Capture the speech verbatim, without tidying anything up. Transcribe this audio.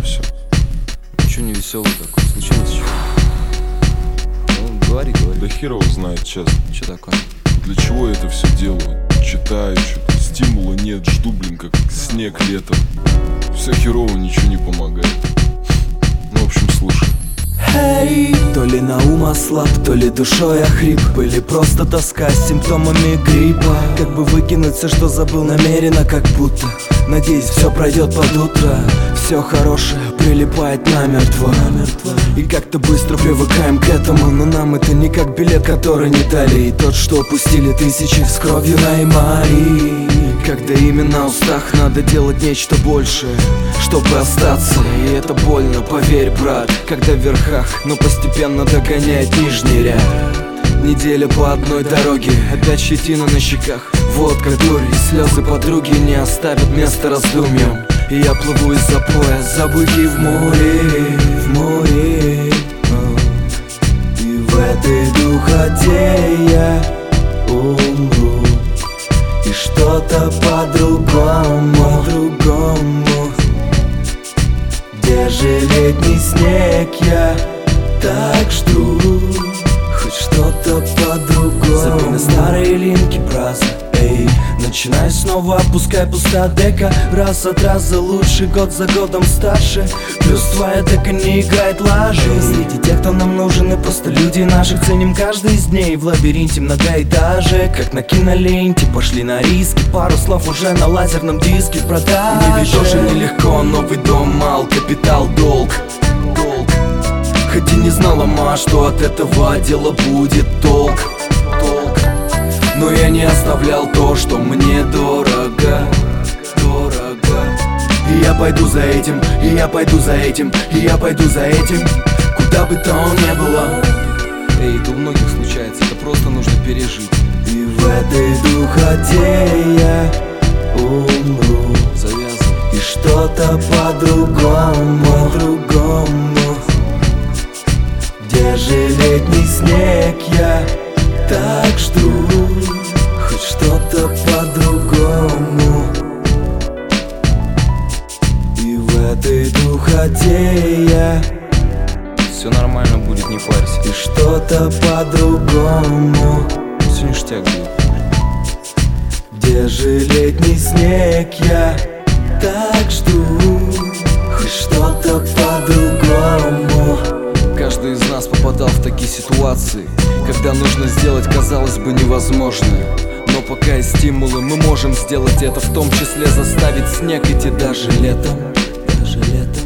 все. Ничего не веселый такой, случилось что? Ну, говори, говори. Да хер его знает, честно. Что такое? Для чего я это все делаю? Читаю, что-то стимула нет, жду, блин, как снег летом. Все херово, ничего не помогает. Ну, в общем, слушай. Эй, то ли на ум ослаб, то ли душой охрип, или просто тоска с симптомами гриппа. Как бы выкинуть все, что забыл намеренно, как будто надеюсь, все пройдет под утро. Все хорошее прилипает намертво, и как-то быстро привыкаем к этому. Но нам это не как билет, который не дали, и тот, что упустили тысячи с кровью на эмали. Когда именно на устах надо делать нечто большее, чтобы остаться. И это больно, поверь, брат, когда в верхах, но постепенно догоняет нижний ряд. Неделя по одной дороге, опять щетина на щеках, водка, дурь и слезы подруги не оставят места раздумьям. И я плыву из-за поя, забыки в море, в море. И в этой духоте я умру. И что-то по-другому, по-другому. Где же летний снег, я так жду. Хоть что-то по-другому. Забей на старые линки, браза, эй. Начинай снова, пускай пуста дека. Раз от раза лучше, год за годом старше. Плюс твоя дека не играет лажи. Среди тех, кто нам нужен, и просто люди наших. Ценим каждый из дней в лабиринте многоэтажек. Как на киноленте, пошли на риски. Пару слов уже на лазерном диске в продаже. Мне ведь тоже нелегко, новый дом мал, капитал, долг. Долг. Хоть и не знала ма, что от этого дела будет толк. Толк. Но я не оставлял то, что мне дорого. Дорого. И я пойду за этим, и я пойду за этим, и я пойду за этим, куда бы то ни было. Эй, это у многих случается, это просто нужно пережить. И в этой духоте я умру. Завязывай. И что-то по-другому, по-другому. Где же летний снег, я так жду. Хоть что-то по-другому. И в этой духоте я. Все нормально будет, не парься. И что-то по-другому. Все ништяк будет. Где же летний снег, я так жду. Хоть что-то по-другому. Каждый из нас попадал в такие ситуации, когда нужно сделать, казалось бы, невозможное. Но пока есть стимулы, мы можем сделать это, в том числе заставить снег идти даже летом. Даже летом.